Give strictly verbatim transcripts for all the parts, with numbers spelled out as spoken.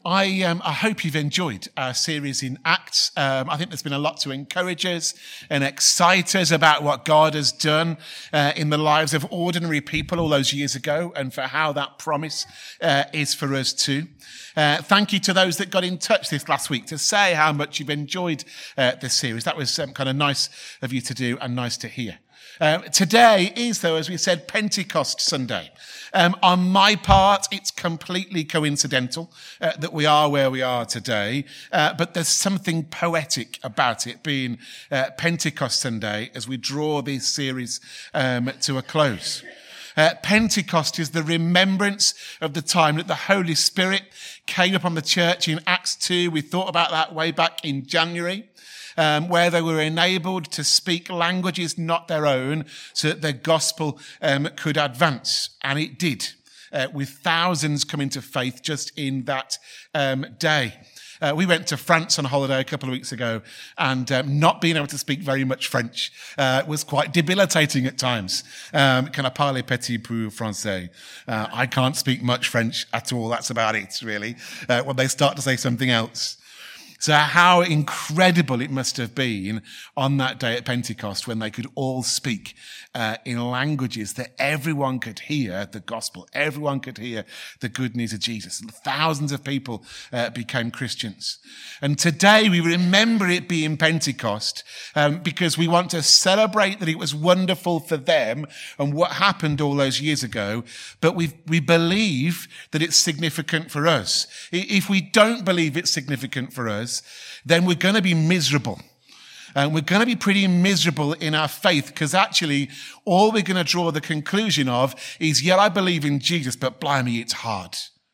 I um, I hope you've enjoyed our series in Acts. Um, I think there's been a lot to encourage us and excite us about what God has done uh, in the lives of ordinary people all those years ago, and for how that promise uh, is for us too. Uh, thank you to those that got in touch this last week to say how much you've enjoyed uh, this series. That was um, kind of nice of you to do and nice to hear. Uh, today is, though, as we said, Pentecost Sunday. Um, on my part, it's completely coincidental uh, that we are where we are today, uh, but there's something poetic about it being uh, Pentecost Sunday as we draw this series um, to a close. Uh, Pentecost is the remembrance of the time that the Holy Spirit came upon the church in Acts two. We thought about that way back in January. Um, where they were enabled to speak languages not their own so that their gospel um, could advance. And it did, uh, with thousands coming to faith just in that um, day. Uh, we went to France on holiday a couple of weeks ago, and um, not being able to speak very much French uh, was quite debilitating at times. Um, can I parler petit peu français? Uh, I can't speak much French at all. That's about it, really, uh, when they start to say something else. So how incredible it must have been on that day at Pentecost when they could all speak uh, in languages that everyone could hear the gospel. Everyone could hear the good news of Jesus. Thousands of people uh, became Christians. And today we remember it being Pentecost um, because we want to celebrate that it was wonderful for them and what happened all those years ago. But we we believe that it's significant for us. If we don't believe it's significant for us, then we're going to be miserable. And we're going to be pretty miserable in our faith because actually all we're going to draw the conclusion of is, yeah, I believe in Jesus, but blimey, it's hard.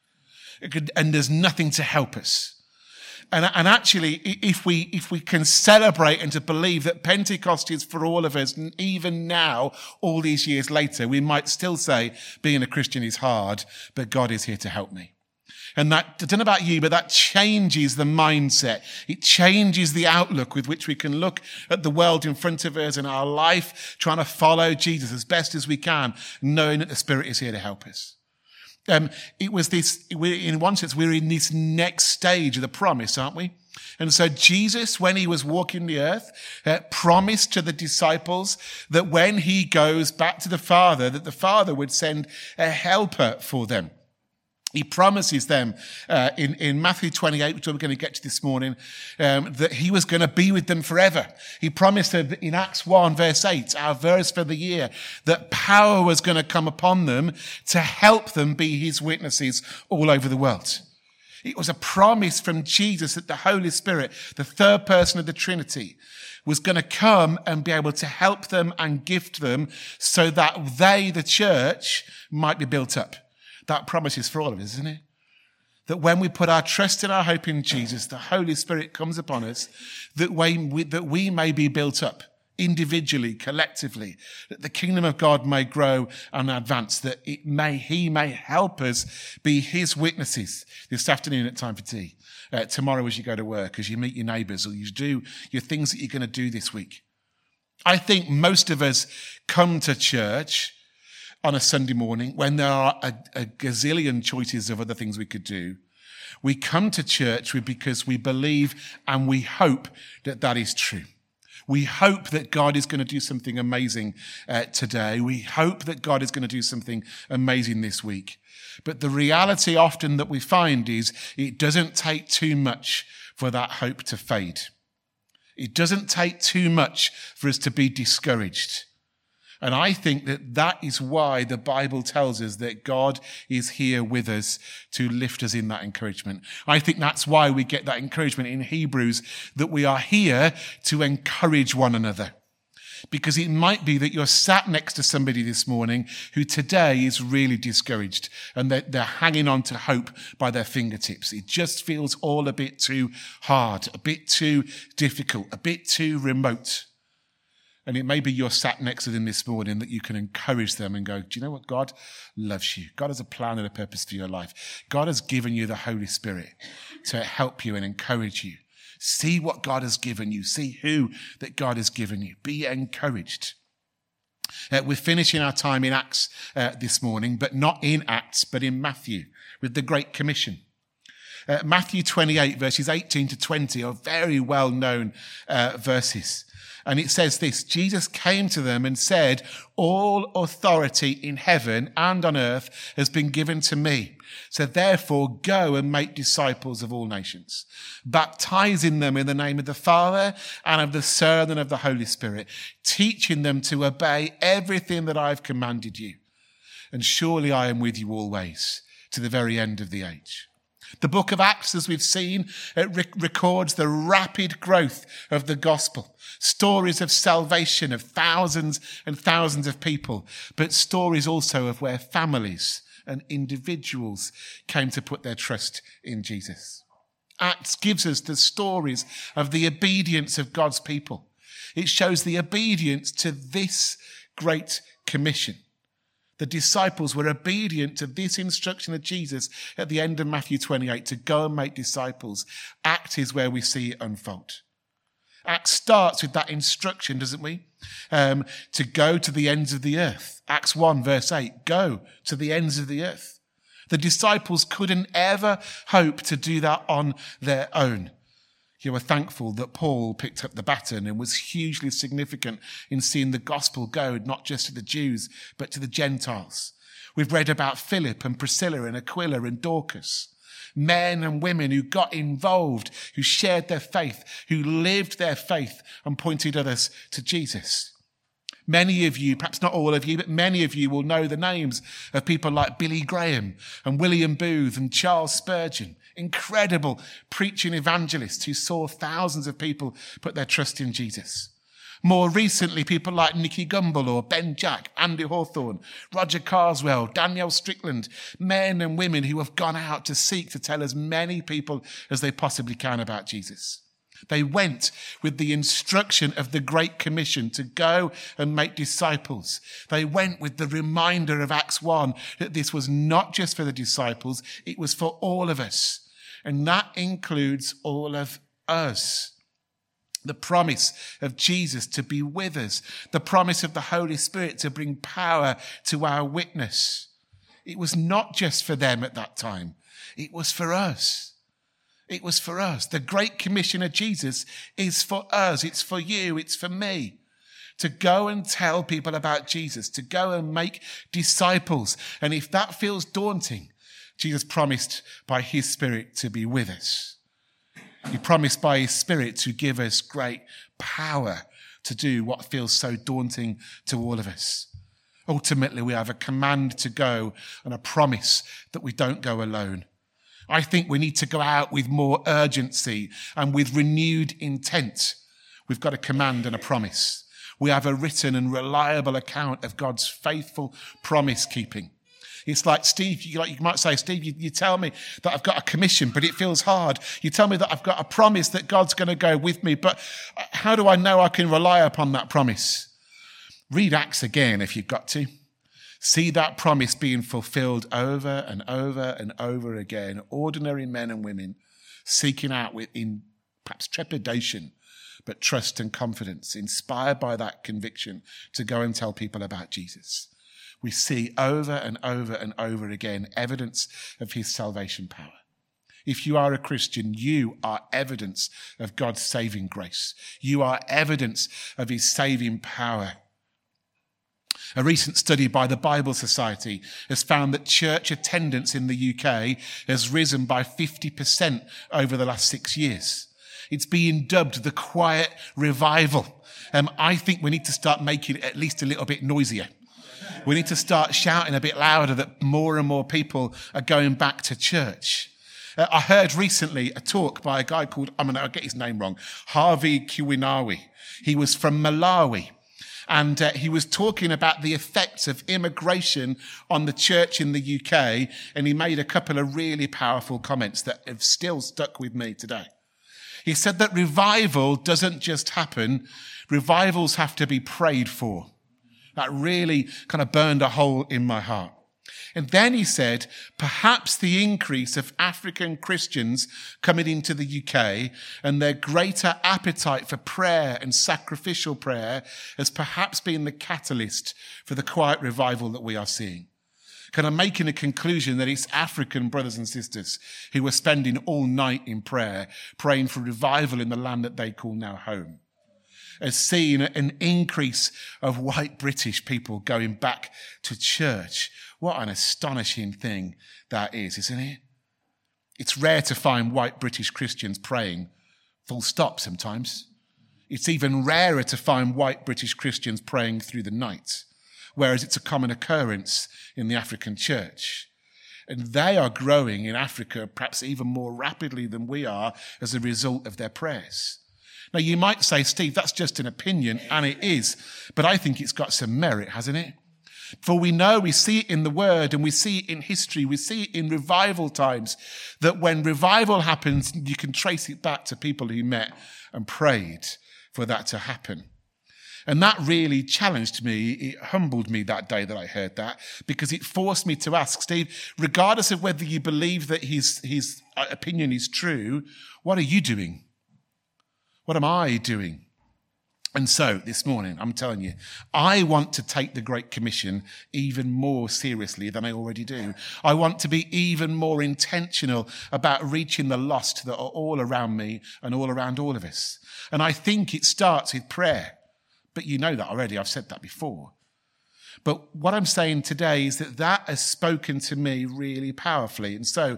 It could, and there's nothing to help us. And, and actually, if we, if we can celebrate and to believe that Pentecost is for all of us, and even now, all these years later, we might still say being a Christian is hard, but God is here to help me. And that, I don't know about you, but that changes the mindset. It changes the outlook with which we can look at the world in front of us and our life, trying to follow Jesus as best as we can, knowing that the Spirit is here to help us. Um, it was this, we're, in one sense, we're in this next stage of the promise, aren't we? And so Jesus, when he was walking the earth, uh, promised to the disciples that when he goes back to the Father, that the Father would send a helper for them. He promises them uh, in, in Matthew twenty-eight, which we're going to get to this morning, um, that he was going to be with them forever. He promised them in Acts one, verse eight, our verse for the year, that power was going to come upon them to help them be his witnesses all over the world. It was a promise from Jesus that the Holy Spirit, the third person of the Trinity, was going to come and be able to help them and gift them so that they, the church, might be built up. That promise is for all of us, isn't it? That when we put our trust and our hope in Jesus, the Holy Spirit comes upon us, that we, that we may be built up individually, collectively, that the kingdom of God may grow and advance, that it may, he may help us be his witnesses this afternoon at Time for Tea, uh, tomorrow as you go to work, as you meet your neighbours, or you do your things that you're going to do this week. I think most of us come to church on a Sunday morning when there are a, a gazillion choices of other things we could do. We come to church because we believe and we hope that that is true. We hope that God is going to do something amazing uh, today. We hope that God is going to do something amazing this week. But the reality often that we find is it doesn't take too much for that hope to fade. It doesn't take too much for us to be discouraged. And I think that that is why the Bible tells us that God is here with us to lift us in that encouragement. I think that's why we get that encouragement in Hebrews, that we are here to encourage one another. Because it might be that you're sat next to somebody this morning who today is really discouraged and they're, they're hanging on to hope by their fingertips. It just feels all a bit too hard, a bit too difficult, a bit too remote. And it may be you're sat next to them this morning that you can encourage them and go, do you know what? God loves you. God has a plan and a purpose for your life. God has given you the Holy Spirit to help you and encourage you. See what God has given you. See who that God has given you. Be encouraged. Uh, we're finishing our time in Acts uh, this morning, but not in Acts, but in Matthew with the Great Commission. Uh, Matthew twenty-eight, verses eighteen to twenty are very well-known uh, verses. And it says this: Jesus came to them and said, "All authority in heaven and on earth has been given to me. So therefore go and make disciples of all nations, baptizing them in the name of the Father and of the Son and of the Holy Spirit, teaching them to obey everything that I've commanded you. And surely I am with you always, to the very end of the age." The book of Acts, as we've seen, it rec- records the rapid growth of the gospel. Stories of salvation of thousands and thousands of people, but stories also of where families and individuals came to put their trust in Jesus. Acts gives us the stories of the obedience of God's people. It shows the obedience to this great commission. The disciples were obedient to this instruction of Jesus at the end of Matthew twenty-eight, to go and make disciples. Acts is where we see it unfold. Acts starts with that instruction, doesn't we? Um, to go to the ends of the earth. Acts one, verse eight, go to the ends of the earth. The disciples couldn't ever hope to do that on their own. You were thankful that Paul picked up the baton and was hugely significant in seeing the gospel go not just to the Jews, but to the Gentiles. We've read about Philip and Priscilla and Aquila and Dorcas. Men and women who got involved, who shared their faith, who lived their faith and pointed others to Jesus. Many of you, perhaps not all of you, but many of you will know the names of people like Billy Graham and William Booth and Charles Spurgeon. Incredible preaching evangelists who saw thousands of people put their trust in Jesus. More recently, people like Nicky Gumbel or Ben Jack, Andy Hawthorne, Roger Carswell, Danielle Strickland, men and women who have gone out to seek to tell as many people as they possibly can about Jesus. They went with the instruction of the Great Commission to go and make disciples. They went with the reminder of Acts one that this was not just for the disciples, it was for all of us. And that includes all of us. The promise of Jesus to be with us. The promise of the Holy Spirit to bring power to our witness. It was not just for them at that time. It was for us. It was for us. The Great Commission of Jesus is for us. It's for you. It's for me. To go and tell people about Jesus. To go and make disciples. And if that feels daunting, Jesus promised by his Spirit to be with us. He promised by his Spirit to give us great power to do what feels so daunting to all of us. Ultimately, we have a command to go and a promise that we don't go alone. I think we need to go out with more urgency and with renewed intent. We've got a command and a promise. We have a written and reliable account of God's faithful promise keeping. It's like, Steve, you, like you might say, Steve, you, you tell me that I've got a commission, but it feels hard. You tell me that I've got a promise that God's going to go with me, but how do I know I can rely upon that promise? Read Acts again if you've got to. See that promise being fulfilled over and over and over again. Ordinary men and women seeking out with, in perhaps trepidation, but trust and confidence, inspired by that conviction to go and tell people about Jesus. We see over and over and over again evidence of his salvation power. If you are a Christian, you are evidence of God's saving grace. You are evidence of his saving power. A recent study by the Bible Society has found that church attendance in the U K has risen by fifty percent over the last six years. It's being dubbed the quiet revival. Um, I think we need to start making it at least a little bit noisier. We need to start shouting a bit louder that more and more people are going back to church. Uh, I heard recently a talk by a guy called, I'm going to get his name wrong, Harvey Kiwinawi. He was from Malawi. And uh, he was talking about the effects of immigration on the church in the U K. And he made a couple of really powerful comments that have still stuck with me today. He said that revival doesn't just happen. Revivals have to be prayed for. That really kind of burned a hole in my heart. And then he said, perhaps the increase of African Christians coming into the U K and their greater appetite for prayer and sacrificial prayer has perhaps been the catalyst for the quiet revival that we are seeing. Can I make in a conclusion that it's African brothers and sisters who are spending all night in prayer, praying for revival in the land that they call now home? Has seen an increase of white British people going back to church. What an astonishing thing that is, isn't it? It's rare to find white British Christians praying, full stop sometimes. It's even rarer to find white British Christians praying through the night, whereas it's a common occurrence in the African church. And they are growing in Africa perhaps even more rapidly than we are as a result of their prayers. Now, you might say, Steve, that's just an opinion, and it is, but I think it's got some merit, hasn't it? For we know, we see it in the Word, and we see it in history, we see it in revival times, that when revival happens, you can trace it back to people who met and prayed for that to happen. And that really challenged me. It humbled me that day that I heard that, because it forced me to ask, Steve, regardless of whether you believe that his, his opinion is true, what are you doing? What am I doing? And so this morning, I'm telling you, I want to take the Great Commission even more seriously than I already do. I want to be even more intentional about reaching the lost that are all around me and all around all of us. And I think it starts with prayer. But you know that already. I've said that before. But what I'm saying today is that that has spoken to me really powerfully. And so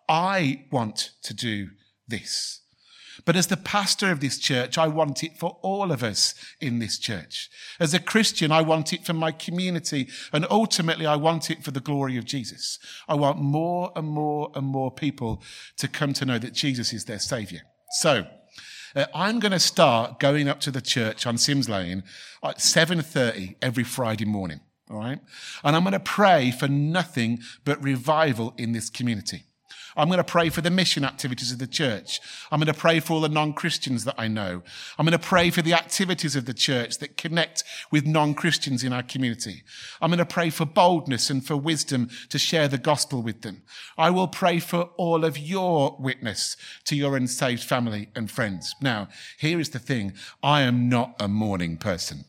I want to do this. But as the pastor of this church, I want it for all of us in this church. As a Christian, I want it for my community. And ultimately, I want it for the glory of Jesus. I want more and more and more people to come to know that Jesus is their Saviour. So uh, I'm going to start going up to the church on Sims Lane at seven thirty every Friday morning. All right? And I'm going to pray for nothing but revival in this community. I'm going to pray for the mission activities of the church. I'm going to pray for all the non-Christians that I know. I'm going to pray for the activities of the church that connect with non-Christians in our community. I'm going to pray for boldness and for wisdom to share the gospel with them. I will pray for all of your witness to your unsaved family and friends. Now, here is the thing. I am not a morning person.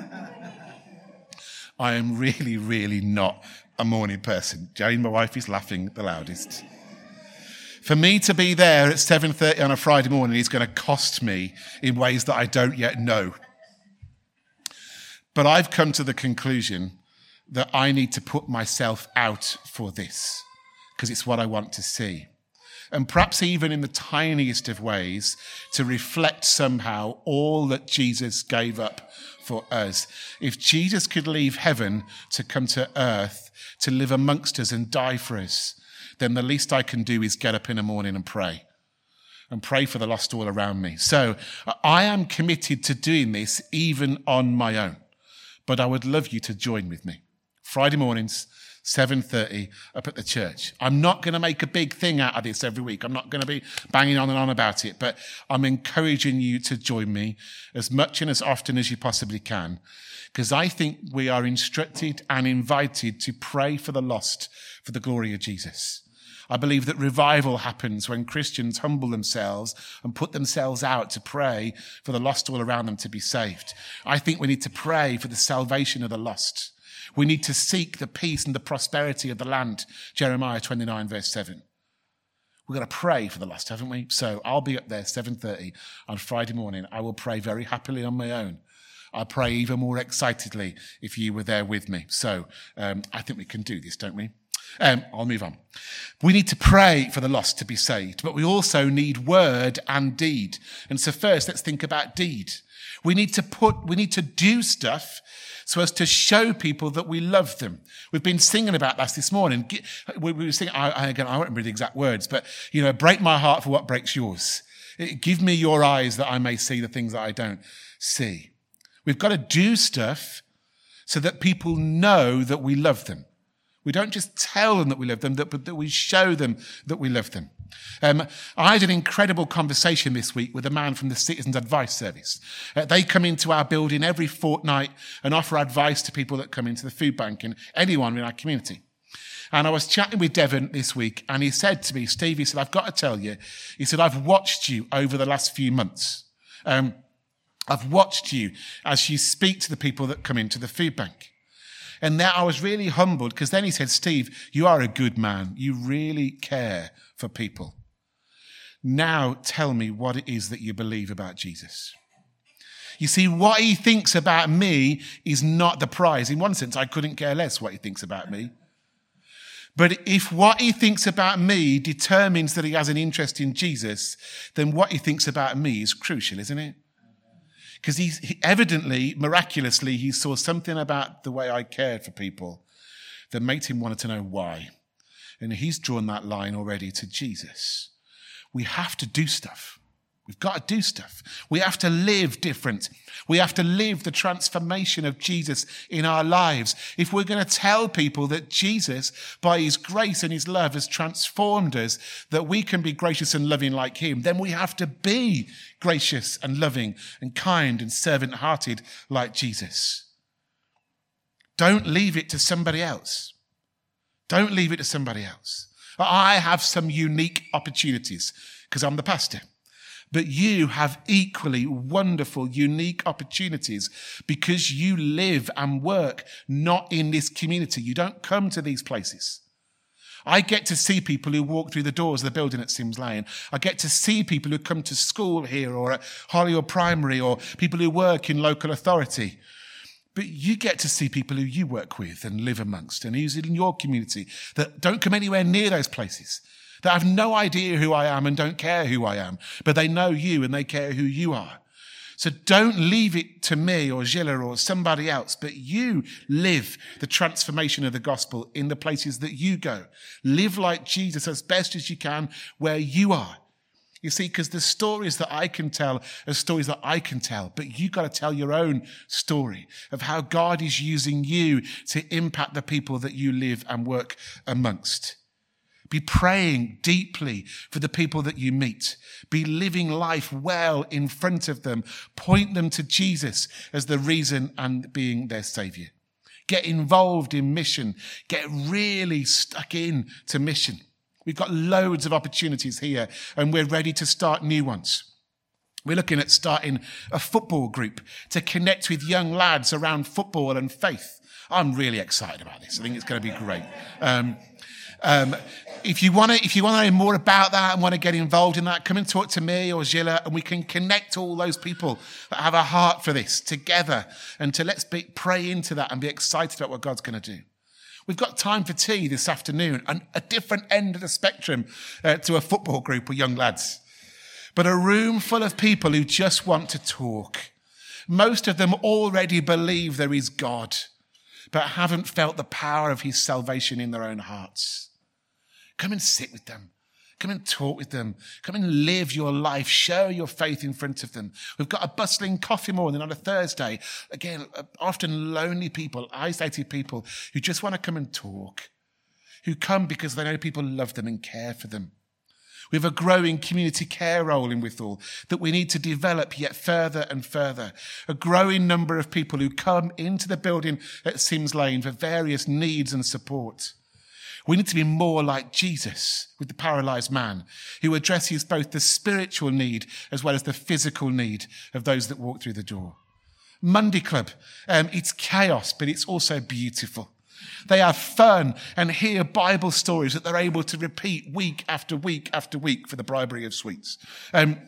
I am really, really not a morning person. Jane, my wife, is laughing the loudest. For me to be there at seven thirty on a Friday morning is going to cost me in ways that I don't yet know. But I've come to the conclusion that I need to put myself out for this because it's what I want to see. And perhaps even in the tiniest of ways to reflect somehow all that Jesus gave up for us. If Jesus could leave heaven to come to earth, to live amongst us and die for us, then the least I can do is get up in the morning and pray. And pray for the lost all around me. So I am committed to doing this even on my own. But I would love you to join with me. Friday mornings, seven thirty, up at the church. I'm not going to make a big thing out of this every week. I'm not going to be banging on and on about it. But I'm encouraging you to join me as much and as often as you possibly can. Because I think we are instructed and invited to pray for the lost for the glory of Jesus. I believe that revival happens when Christians humble themselves and put themselves out to pray for the lost all around them to be saved. I think we need to pray for the salvation of the lost. We need to seek the peace and the prosperity of the land, Jeremiah twenty-nine, verse seven. We've got to pray for the lost, haven't we? So I'll be up there seven thirty on Friday morning. I will pray very happily on my own. I'll pray even more excitedly if you were there with me. So um, I think we can do this, don't we? Um, I'll move on. We need to pray for the lost to be saved, but we also need word and deed. And so first, let's think about deed. We need to put, we need to do stuff so as to show people that we love them. We've been singing about that this morning. We were singing, I, I, again, I won't remember the exact words, but, you know, break my heart for what breaks yours. Give me your eyes that I may see the things that I don't see. We've got to do stuff so that people know that we love them. We don't just tell them that we love them, but that we show them that we love them. Um, I had an incredible conversation this week with a man from the Citizens Advice Service. Uh, they come into our building every fortnight and offer advice to people that come into the food bank and anyone in our community. And I was chatting with Devon this week, and he said to me, Steve, he said, I've got to tell you, he said, I've watched you over the last few months. Um, I've watched you as you speak to the people that come into the food bank. And now I was really humbled because then he said, Steve, you are a good man. You really care for people. Now tell me what it is that you believe about Jesus. You see, what he thinks about me is not the prize. In one sense, I couldn't care less what he thinks about me. But if what he thinks about me determines that he has an interest in Jesus, then what he thinks about me is crucial, isn't it? Because he's he, evidently, miraculously, he saw something about the way I cared for people that made him want to know why. And he's drawn that line already to Jesus. We have to do stuff. We've got to do stuff. We have to live different. We have to live the transformation of Jesus in our lives. If we're going to tell people that Jesus, by his grace and his love, has transformed us, that we can be gracious and loving like him, then we have to be gracious and loving and kind and servant-hearted like Jesus. Don't leave it to somebody else. Don't leave it to somebody else. I have some unique opportunities because I'm the pastor. But you have equally wonderful, unique opportunities because you live and work not in this community. You don't come to these places. I get to see people who walk through the doors of the building at Sims Lane. I get to see people who come to school here or at Hollywood Primary or people who work in local authority. But you get to see people who you work with and live amongst and who's in your community that don't come anywhere near those places, that have no idea who I am and don't care who I am, but they know you and they care who you are. So don't leave it to me or Gilla or somebody else, but you live the transformation of the gospel in the places that you go. Live like Jesus as best as you can where you are. You see, because the stories that I can tell are stories that I can tell, but you got to tell your own story of how God is using you to impact the people that you live and work amongst. Be praying deeply for the people that you meet. Be living life well in front of them. Point them to Jesus as the reason and being their saviour. Get involved in mission. Get really stuck in to mission. We've got loads of opportunities here and we're ready to start new ones. We're looking at starting a football group to connect with young lads around football and faith. I'm really excited about this. I think it's going to be great. Um, um, if you want to, if you want to know more about that and want to get involved in that, come and talk to me or Gilla, and we can connect all those people that have a heart for this together, and to let's be, pray into that and be excited about what God's going to do. We've got time for tea this afternoon, and a different end of the spectrum uh, to a football group of young lads. But a room full of people who just want to talk. Most of them already believe there is God, but haven't felt the power of his salvation in their own hearts. Come and sit with them. Come and talk with them. Come and live your life. Share your faith in front of them. We've got a bustling coffee morning on a Thursday. Again, often lonely people, isolated people who just want to come and talk, who come because they know people love them and care for them. We have a growing community care role in Withal that we need to develop yet further and further. A growing number of people who come into the building at Sims Lane for various needs and support. We need to be more like Jesus with the paralysed man, who addresses both the spiritual need as well as the physical need of those that walk through the door. Monday Club, um, it's chaos, but it's also beautiful. They have fun and hear Bible stories that they're able to repeat week after week after week for the bribery of sweets. Um,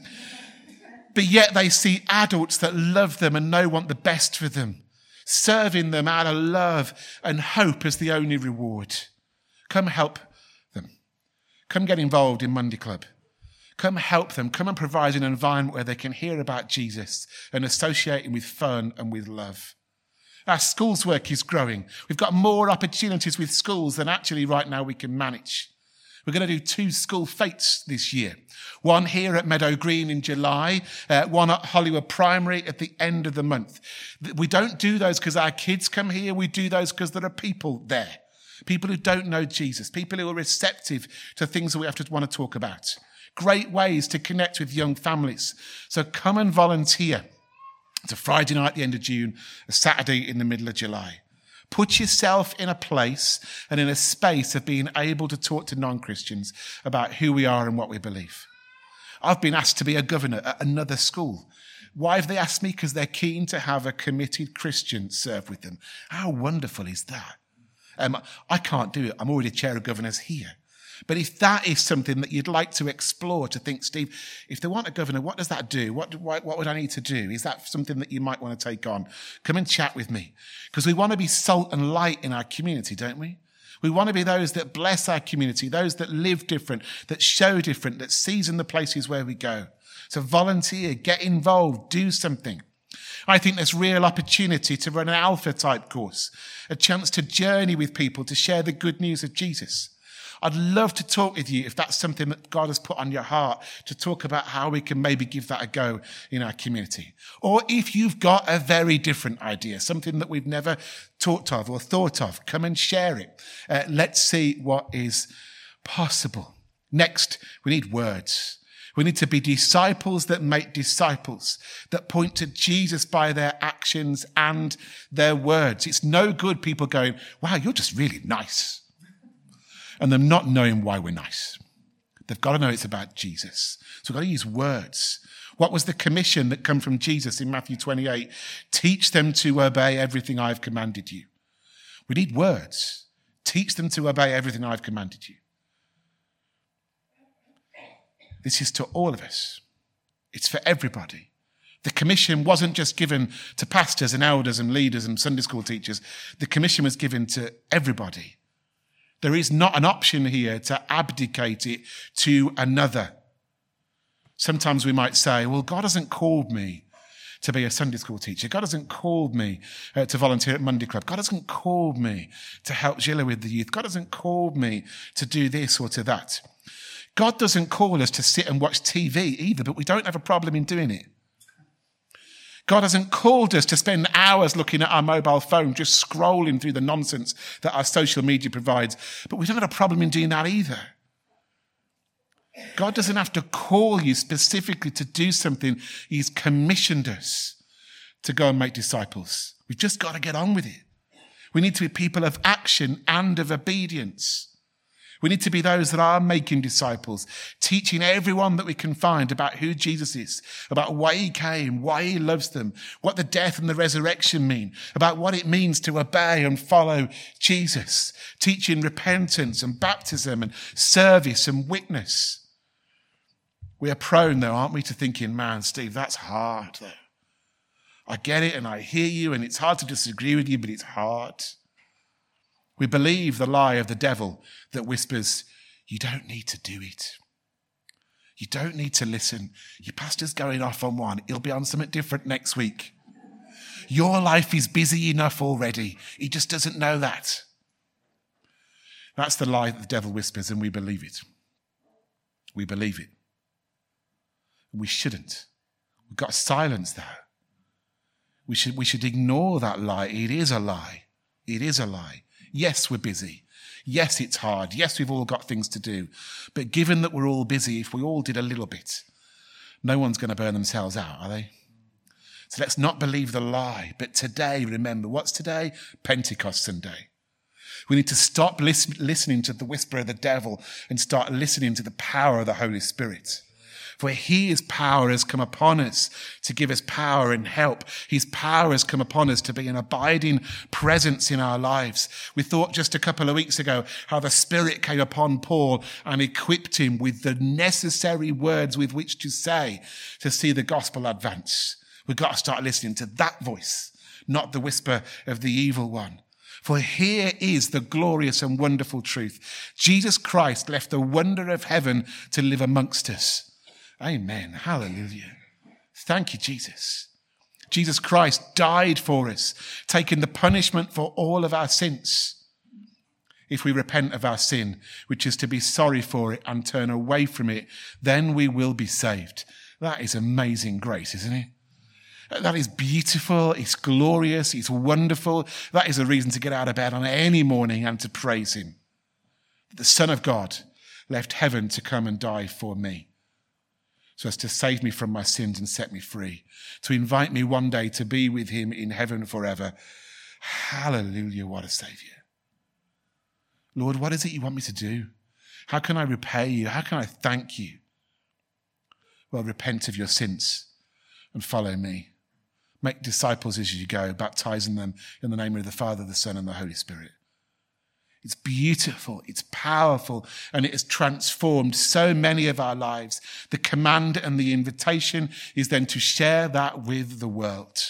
but yet they see adults that love them and know want the best for them, serving them out of love and hope as the only reward. Come help them. Come get involved in Monday Club. Come help them. Come and provide an environment where they can hear about Jesus and associate him with fun and with love. Our schools work is growing. We've got more opportunities with schools than actually right now we can manage. We're going to do two school fetes this year. One here at Meadow Green in July, uh, one at Hollywood Primary at the end of the month. We don't do those because our kids come here. We do those because there are people there. People who don't know Jesus, people who are receptive to things that we have to want to talk about. Great ways to connect with young families. So come and volunteer. It's a Friday night at the end of June, a Saturday in the middle of July. Put yourself in a place and in a space of being able to talk to non-Christians about who we are and what we believe. I've been asked to be a governor at another school. Why have they asked me? Because they're keen to have a committed Christian serve with them. How wonderful is that? Um, I can't do it. I'm already chair of governors here. But if that is something that you'd like to explore, to think, Steve, if they want a governor, what does that do? What, do, what would I need to do? Is that something that you might want to take on? Come and chat with me. Because we want to be salt and light in our community, don't we? We want to be those that bless our community, those that live different, that show different, that season the places where we go. So volunteer, get involved, do something. I think there's real opportunity to run an Alpha type course, a chance to journey with people, to share the good news of Jesus. I'd love to talk with you if that's something that God has put on your heart, to talk about how we can maybe give that a go in our community. Or if you've got a very different idea, something that we've never talked of or thought of, come and share it. Uh, let's see what is possible. Next, we need words. We need to be disciples that make disciples, that point to Jesus by their actions and their words. It's no good people going, wow, you're just really nice, and them not knowing why we're nice. They've got to know it's about Jesus. So we've got to use words. What was the commission that come from Jesus in Matthew twenty-eight? Teach them to obey everything I've commanded you. We need words. Teach them to obey everything I've commanded you. This is to all of us. It's for everybody. The commission wasn't just given to pastors and elders and leaders and Sunday school teachers. The commission was given to everybody. There is not an option here to abdicate it to another. Sometimes we might say, well, God hasn't called me to be a Sunday school teacher. God hasn't called me uh, to volunteer at Monday Club. God hasn't called me to help Gilla with the youth. God hasn't called me to do this or to that. God doesn't call us to sit and watch T V either, but we don't have a problem in doing it. God hasn't called us to spend hours looking at our mobile phone, just scrolling through the nonsense that our social media provides, but we don't have a problem in doing that either. God doesn't have to call you specifically to do something. He's commissioned us to go and make disciples. We've just got to get on with it. We need to be people of action and of obedience. We need to be those that are making disciples, teaching everyone that we can find about who Jesus is, about why he came, why he loves them, what the death and the resurrection mean, about what it means to obey and follow Jesus, teaching repentance and baptism and service and witness. We are prone, though, aren't we, to thinking, man, Steve, that's hard, though. I get it and I hear you and it's hard to disagree with you, but it's hard. We believe the lie of the devil that whispers, you don't need to do it. You don't need to listen. Your pastor's going off on one. He'll be on something different next week. Your life is busy enough already. He just doesn't know that. That's the lie that the devil whispers, and we believe it. We believe it. We shouldn't. We've got to silence that. We should, we should ignore that lie. It is a lie. It is a lie. Yes, we're busy. Yes, it's hard. Yes, we've all got things to do. But given that we're all busy, if we all did a little bit, no one's going to burn themselves out, are they? So let's not believe the lie. But today, remember, what's today? Pentecost Sunday. We need to stop lis- listening to the whisper of the devil and start listening to the power of the Holy Spirit. For his power has come upon us to give us power and help. His power has come upon us to be an abiding presence in our lives. We thought just a couple of weeks ago how the Spirit came upon Paul and equipped him with the necessary words with which to say to see the gospel advance. We've got to start listening to that voice, not the whisper of the evil one. For here is the glorious and wonderful truth. Jesus Christ left the wonder of heaven to live amongst us. Amen. Hallelujah. Thank you, Jesus. Jesus Christ died for us, taking the punishment for all of our sins. If we repent of our sin, which is to be sorry for it and turn away from it, then we will be saved. That is amazing grace, isn't it? That is beautiful. It's glorious. It's wonderful. That is a reason to get out of bed on any morning and to praise him. The Son of God left heaven to come and die for me, so as to save me from my sins and set me free, to invite me one day to be with him in heaven forever. Hallelujah, what a Saviour. Lord, what is it you want me to do? How can I repay you? How can I thank you? Well, repent of your sins. and follow me. Make disciples as you go, baptizing them in the name of the Father, the Son, and the Holy Spirit. It's beautiful, it's powerful, and it has transformed so many of our lives. The command and the invitation is then to share that with the world.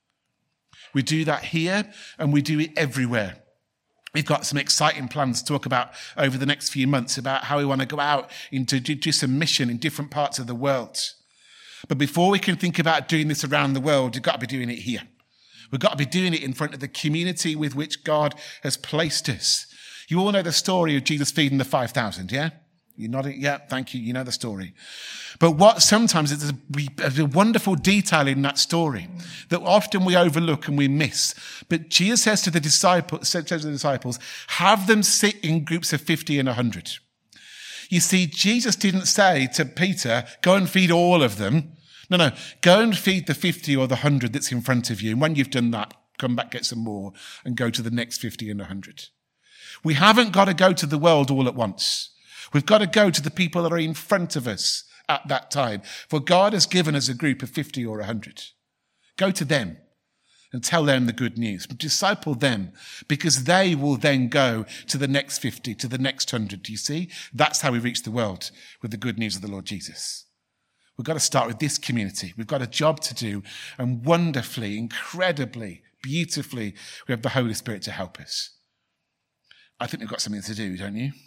We do that here, and we do it everywhere. We've got some exciting plans to talk about over the next few months about how we want to go out into do some mission in different parts of the world. But before we can think about doing this around the world, we've got to be doing it here. We've got to be doing it in front of the community with which God has placed us. You all know the story of Jesus feeding the five thousand, yeah? You're nodding? Yeah, thank you. You know the story. But what sometimes is a, a wonderful detail in that story that often we overlook and we miss. But Jesus says to the disciples, says to the disciples, have them sit in groups of fifty and one hundred. You see, Jesus didn't say to Peter, go and feed all of them. No, no, go and feed the fifty or the one hundred that's in front of you. And when you've done that, come back, get some more, and go to the next fifty and one hundred. We haven't got to go to the world all at once. We've got to go to the people that are in front of us at that time. For God has given us a group of fifty or one hundred. Go to them and tell them the good news. Disciple them, because they will then go to the next fifty, to the next one hundred. Do you see? That's how we reach the world, with the good news of the Lord Jesus. We've got to start with this community. We've got a job to do, and wonderfully, incredibly, beautifully, we have the Holy Spirit to help us. I think we've got something to do, don't you?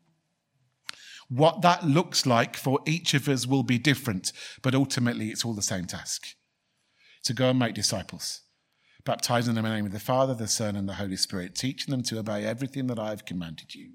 What that looks like for each of us will be different, but ultimately it's all the same task. To go and make disciples, baptizing them in the name of the Father, the Son, and the Holy Spirit, teaching them to obey everything that I've commanded you.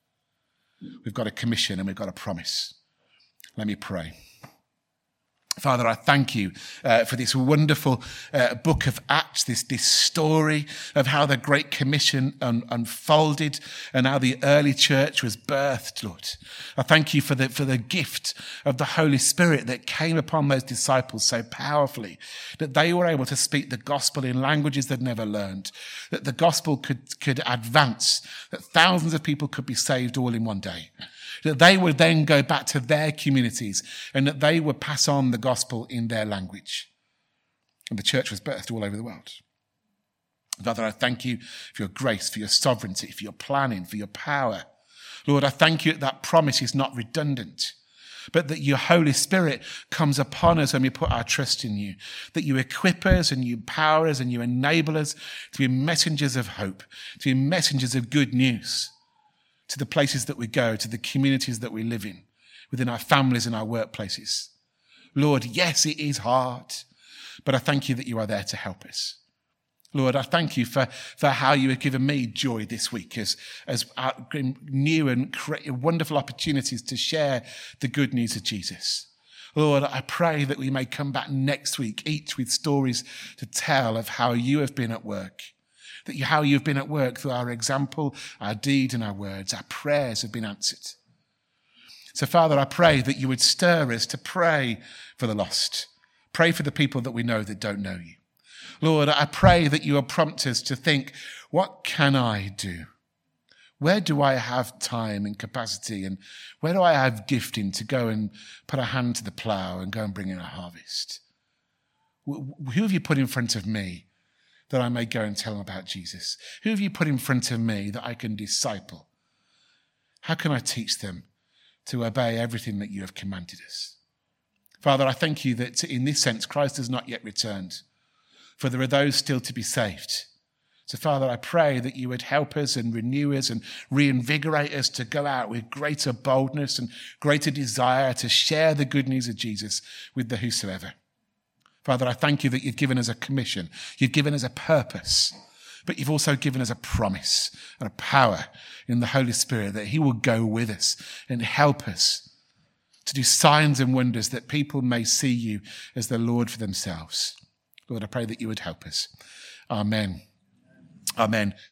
We've got a commission and we've got a promise. Let me pray. Father, I thank you uh, for this wonderful uh, book of Acts, this, this story of how the Great Commission un- unfolded and how the early church was birthed, Lord. I thank you for the, for the gift of the Holy Spirit that came upon those disciples so powerfully, that they were able to speak the gospel in languages they'd never learned, that the gospel could, could advance, that thousands of people could be saved all in one day. That they would then go back to their communities and that they would pass on the gospel in their language. And the church was birthed all over the world. Father, I thank you for your grace, for your sovereignty, for your planning, for your power. Lord, I thank you that that promise is not redundant, but that your Holy Spirit comes upon us when we put our trust in you, that you equip us and you empower us and you enable us to be messengers of hope, to be messengers of good news, to the places that we go, to the communities that we live in, within our families and our workplaces. Lord, yes, it is hard, but I thank you that you are there to help us. Lord, I thank you for, for how you have given me joy this week as, as new and wonderful opportunities to share the good news of Jesus. Lord, I pray that we may come back next week, each with stories to tell of how you have been at work. That you, how you've been at work through our example, our deed and our words. Our prayers have been answered. So, Father, I pray that you would stir us to pray for the lost. Pray for the people that we know that don't know you. Lord, I pray that you will prompt us to think, what can I do? Where do I have time and capacity, and where do I have gifting to go and put a hand to the plough and go and bring in a harvest? Who have you put in front of me that I may go and tell them about Jesus? Who have you put in front of me that I can disciple? How can I teach them to obey everything that you have commanded us? Father, I thank you that in this sense, Christ has not yet returned, for there are those still to be saved. So, Father, I pray that you would help us and renew us and reinvigorate us to go out with greater boldness and greater desire to share the good news of Jesus with the whosoever. Father, I thank you that you've given us a commission. You've given us a purpose, but you've also given us a promise and a power in the Holy Spirit that he will go with us and help us to do signs and wonders that people may see you as the Lord for themselves. Lord, I pray that you would help us. Amen. Amen.